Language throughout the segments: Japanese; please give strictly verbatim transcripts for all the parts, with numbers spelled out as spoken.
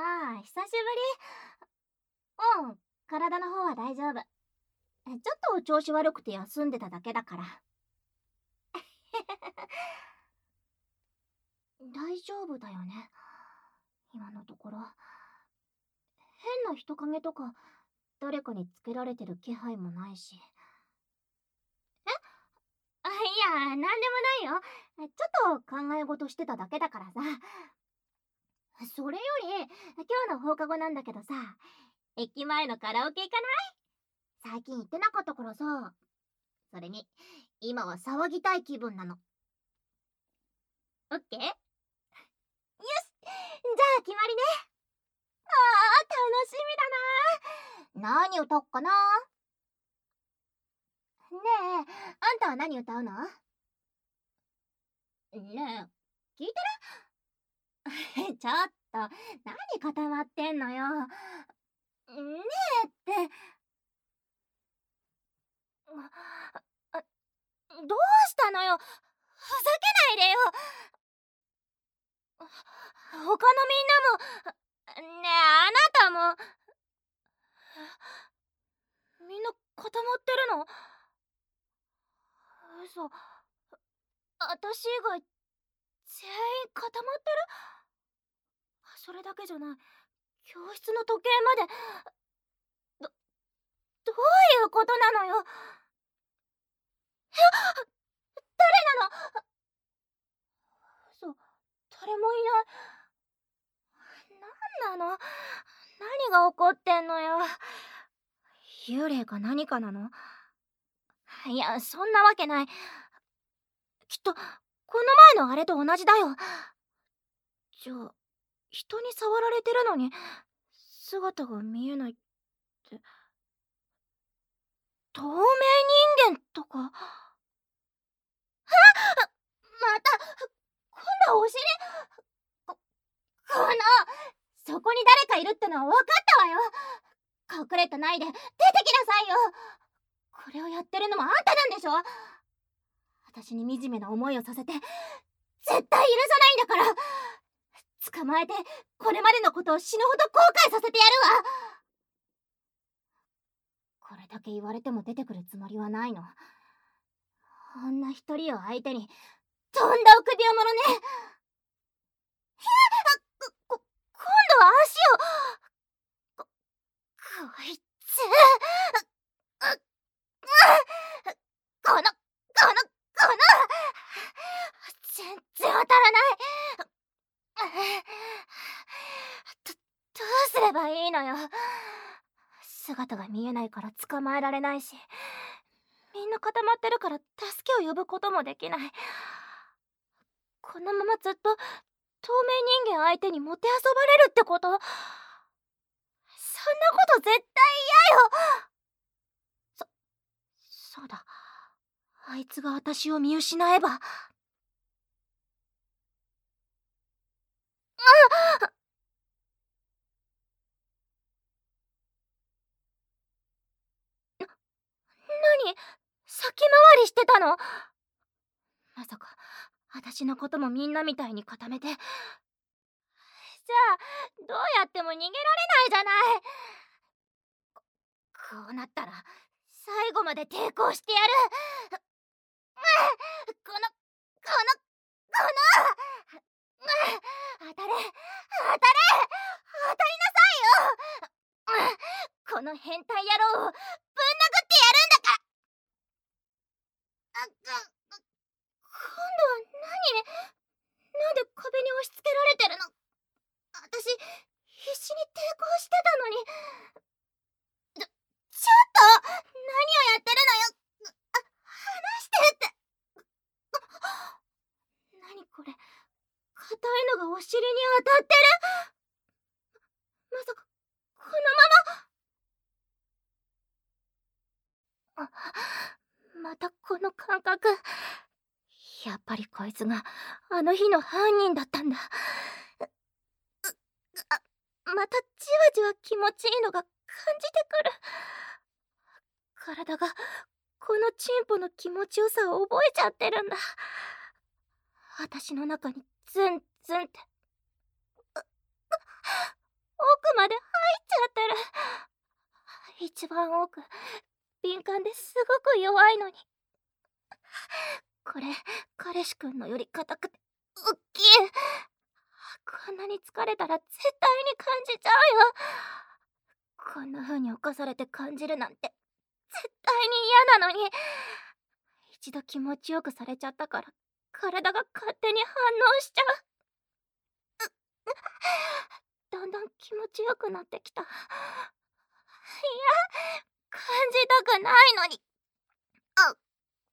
ああ、久しぶり。うん、体の方は大丈夫。ちょっと調子悪くて休んでただけだから。大丈夫だよね。今のところ。変な人影とか、誰かにつけられてる気配もないし。あ、いや、なんでもないよ。ちょっと考え事してただけだからさ。それより、今日の放課後なんだけどさ、駅前のカラオケ行かない？最近行ってなかったからさ。それに、今は騒ぎたい気分なの。オッケー？よし、じゃあ決まりね。ああ、楽しみだな。何歌おっかな。ねえ、あんたは何歌うの？ねえ、聞いてる？ちょっと、何固まってんのよ。ねえって。あ、あ、どうしたのよ。ふざけないでよ。他のみんなも、ねえ、あなたも。みんな固まってるの？嘘。あたし以外全員固まってる？それだけじゃない。教室の時計まで。ど、どういうことなのよ。誰なの？嘘、誰もいない。なんなの？何が起こってんのよ。幽霊か何かなの？いや、そんなわけない。きっと、この前のあれと同じだよ。じゃあ、人に触られてるのに、姿が見えないって、透明人間とか。あ、また、今度はお尻。こ、この、そこに誰かいるってのは分かったわよ。隠れてないで出てきなさいよ。これをやってるのもあんたなんでしょ。私に惨めな思いをさせて絶対許さないんだから。捕まえてこれまでのことを死ぬほど後悔させてやるわ。これだけ言われても出てくるつもりはないの。女一人を相手にとんだ臆病者ね。こ、こ今度は足を。こ、こいつ。この、この、この。全然当たらない。ど、どうすればいいのよ。姿が見えないから捕まえられないし、みんな固まってるから助けを呼ぶこともできない。このままずっと透明人間相手にもてあそばれるってこと？そんなこと絶対嫌よ。そ、そうだ。あいつが私を見失えば。あ、何？先回りしてたの？まさか私のこともみんなみたいに固めて。じゃあどうやっても逃げられないじゃない。こうなったら最後まで抵抗してやる。この、この、この。当たれ、当たれ、当たりなさいよ。この変態野郎をぶん殴ってやるんだか。あ、く、今度は何？なんで壁に押し付けられてるの？私必死に抵抗してたのに。ちょ、ちょっと何をやってるのよ。あ、離してって。何これ、硬いのがお尻に当たってる。まさかこのまま。あ、またこの感覚。やっぱりこいつがあの日の犯人だったんだ。あ、またじわじわ気持ちいいのが感じてくる。体がこのチンポの気持ちよさを覚えちゃってるんだ。私の中にズンズンって。 一番多く敏感ですごく弱いのに。これ彼氏くんのより硬くておっきい。こんなに疲れたら絶対に感じちゃうよ。こんな風に侵されて感じるなんて絶対に嫌なのに。一度気持ちよくされちゃったから体が勝手に反応しちゃう。だんだん気持ちよくなってきた。いや、感じたくないのに。あ、あ、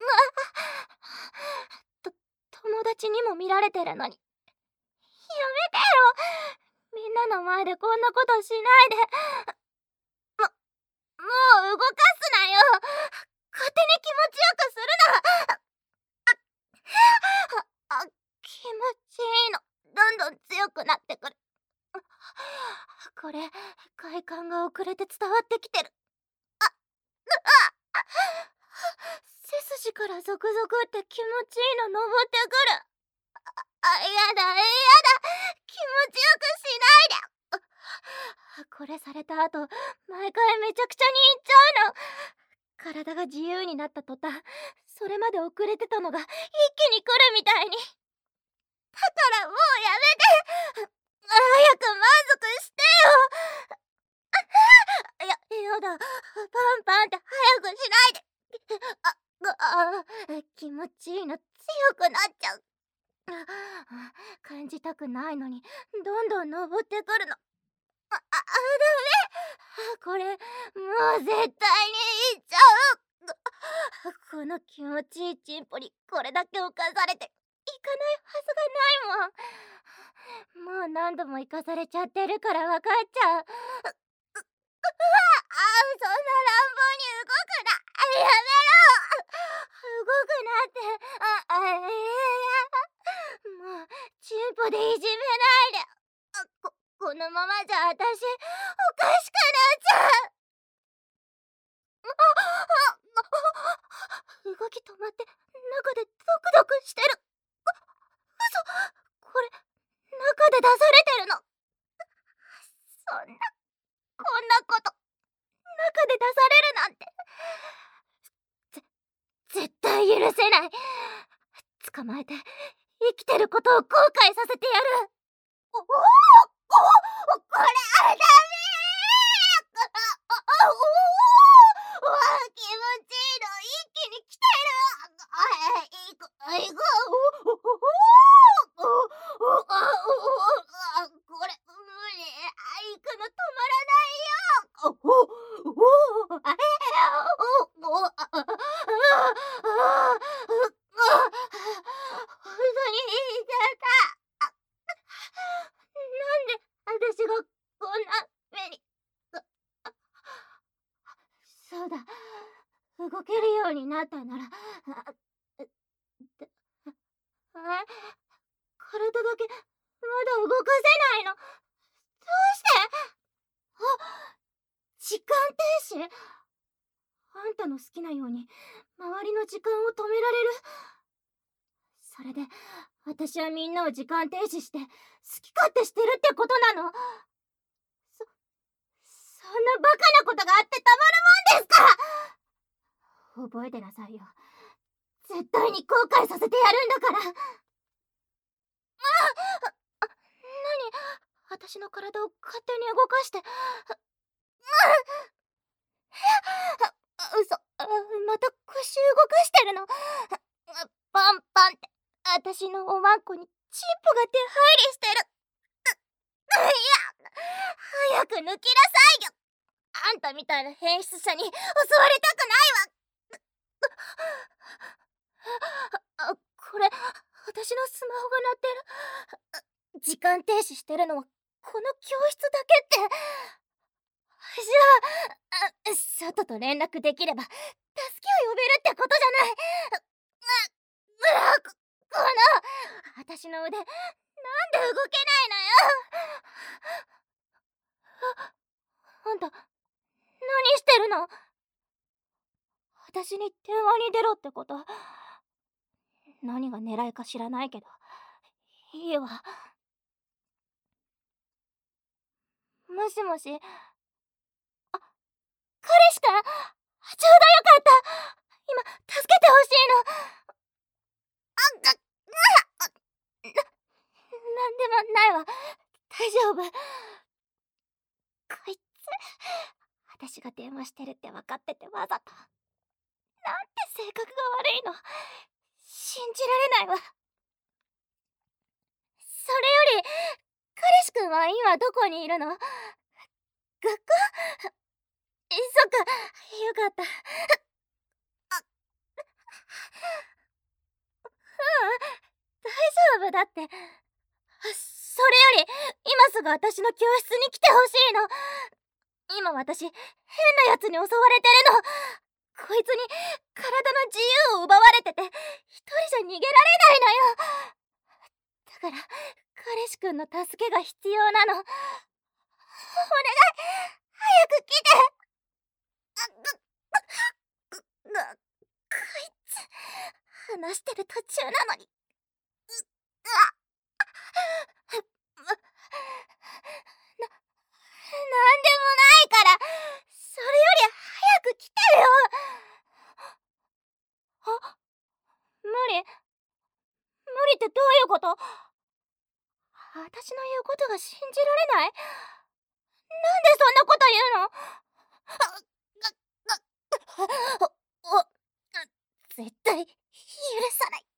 と、友達にも見られてるのに。やめてよ。みんなの前でこんなことしないで。も、もう動かすなよ。勝手に気持ちよくするな。あ、あ、気持ちいいの。どんどん強くなってくる。これ、快感が遅れて伝わってきてる。あ、あ、背筋からゾクゾクって気持ちいいの登ってくる。あ、やだ、やだ。気持ちよくしないで。これされた後、毎回めちゃくちゃに言っちゃうの。体が自由になった途端、それまで遅れてたのが一気に来るみたいに。だからもうやめて。早く満足してよ。いや、やだ。パンパンって早くしないで。あ、あ、気持ちいいの強くなっちゃう。感じたくないのにどんどん登ってくるの。あ、あ、ダメ。これもう絶対にいっちゃう。この気持ちいいチンポにこれだけ侵されていかないはずがないもん。もう何度も生かされちゃってるから分かっちゃう。あ、そんな乱暴に動くな。やめろ。動くなって。あ、あ、いやいや。もうチンポでいじめないで。あ、こ、このままじゃ私おかしくなっちゃう。動き止まって中でドクドクしてる。嘘、これ中で出されてるの。そんな、こんなこと中で出されるなんて。ぜ、絶対許せない。捕まえて生きてることを後悔させてやる。おおお、これダメ。おお、気持ちいいの一気に来てる。あ、いく、いく、おおおおお、あ、これ無理。行くの止まらないよ。おおお、あ、おお、あ、あ、あ、あ、本当に言っちゃった。なんで私がこんな目に。そうだ、動けるようになったなら、あ、あ、体だけまだ動かせないの。どうして？あ、時間停止？あんたの好きなように周りの時間を止められる。それで私はみんなを時間停止して好き勝手してるってことなの？そ、そんなバカなことがあってたまるもんですか？覚えてなさいよ。絶対に後悔させてやるんだから。あ、あ、なに、私の体を勝手に動かして。あ、嘘。あ、また腰動かしてるの。パンパンって私のおまんこにチンポが出入りしてる。いや、早く抜きなさいよ。あんたみたいな変質者に襲われたくないわ。あ、これ私のスマホが鳴ってる。時間停止してるのはこの教室だけって。じゃあ、あ、外と連絡できれば助けを呼べるってことじゃない。う、う、こ、この私の腕なんで動けないのよ。あ、あんた何してるの？私に電話に出ろってこと？何が狙いか知らないけどいいわ。もしもし。あ、 彼氏か、ちょうどよかった。今助けてほしいの。あがな、なんでもないわ。大丈夫。こいつ、私が電話してるって分かっててわざと。なんて性格が悪いの。信じられないわ。それより、彼氏くんは今どこにいるの？学校？え、そっか、よかった。あ、ううん、大丈夫だって。それより、今すぐ私の教室に来てほしいの。今私、変な奴に襲われてるの。こいつに体の自由を奪われてて、一人じゃ逃げられないのよ。だから、彼氏くんの助けが必要なの。お願い、早く来て。あ、ぐ、ぐ、ぐ、こいつ、話してる途中なのに。う、うわ、な、なんでもないから、それより早く来てよ。あ、無理、無理ってどういうこと？私の言うことが信じられない？なんでそんなこと言うの？お、お、絶対許さない。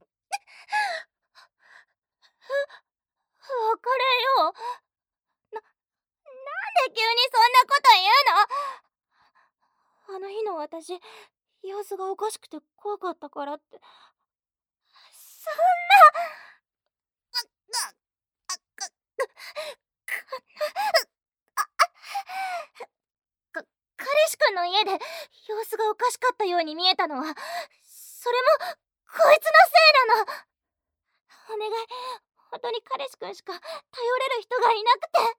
別れよう。な、なんで急にそんなこと言うの？あの日の私、様子がおかしくて怖かったからって。そんな。あ、あ、か、か、彼氏くんの家で様子がおかしかったように見えたのは、それもこいつのせいなの。お願い、本当に彼氏くんしか頼れる人がいなくて。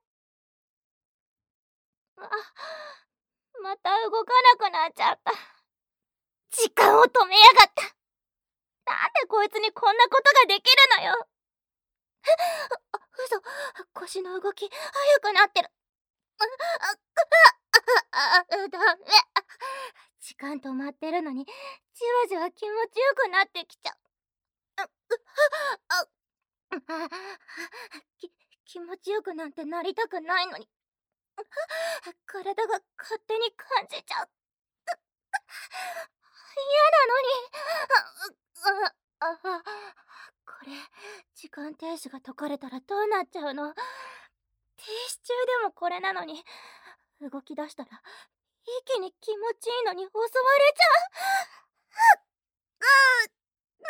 あ、また動かなくなっちゃった。時間を止めやがった。なんでこいつにこんなことができるのよ。あ、嘘、腰の動き速くなってる。あ、あ、あ、あ、ダメ。時間止まってるのにじわじわ気持ちよくなってきちゃう。あ、あ、あ、き、気持ちよくなんてなりたくないのに、体が勝手に感じちゃう。嫌なのに。あ、あ、あ、これ、時間停止が解かれたらどうなっちゃうの？停止中でもこれなのに、動き出したら一気に気持ちいいのに襲われちゃう。う、う、う、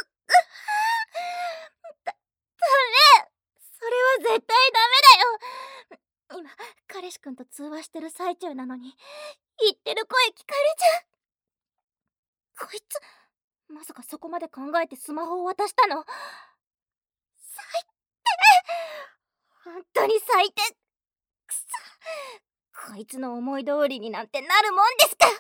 だ、ダメ。それは絶対ダメだよ。今、彼氏くんと通話してる最中なのに、言ってる声聞かれちゃう。こいつ、まさかそこまで考えてスマホを渡したの？最低。本当に最低。くそ。こいつの思い通りになんてなるもんですか。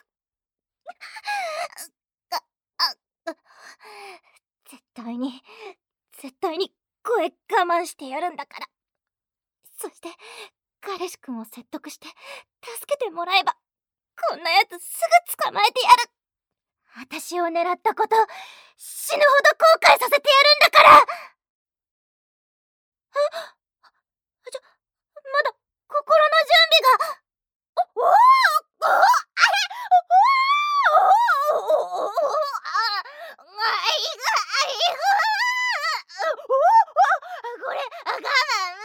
あ、あ、絶対に、絶対に声我慢してやるんだから。そして、彼氏くんを説得して助けてもらえば、こんなやつすぐ捕まえてやる。私を狙ったこと、死ぬほど後悔させてやるんだから。あ、じゃ、まだ心の準備が。おおおお、あれ、おおおお、あ、あいがいが、おお、これ、あ、我慢無理。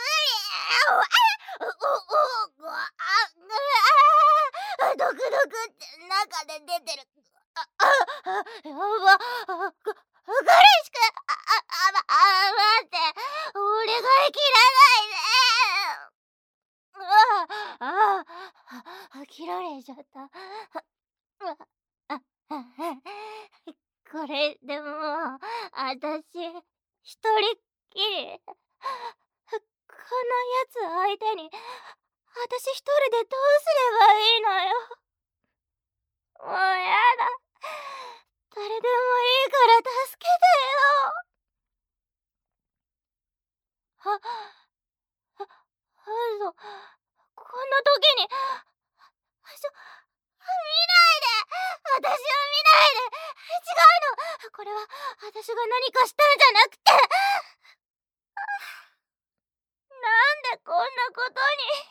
お、おお、あ、あ、ドクドクって中で出てる。あ、あ、あ、やば、あ、か、彼氏くん、あ、あ、あ、ま、あ、待って、俺が切らないで。ああ、あ、切られちゃった。あ、あ、あ、これでも、あたし、一人っきり。このやつ相手に、あたし一人でどうすればいいのよ。もうやだ。誰でもいいから助けてよ。あ、あ、嘘。こんな時に、しょ、みは私が何かしたんじゃなくて、なんでこんなことに。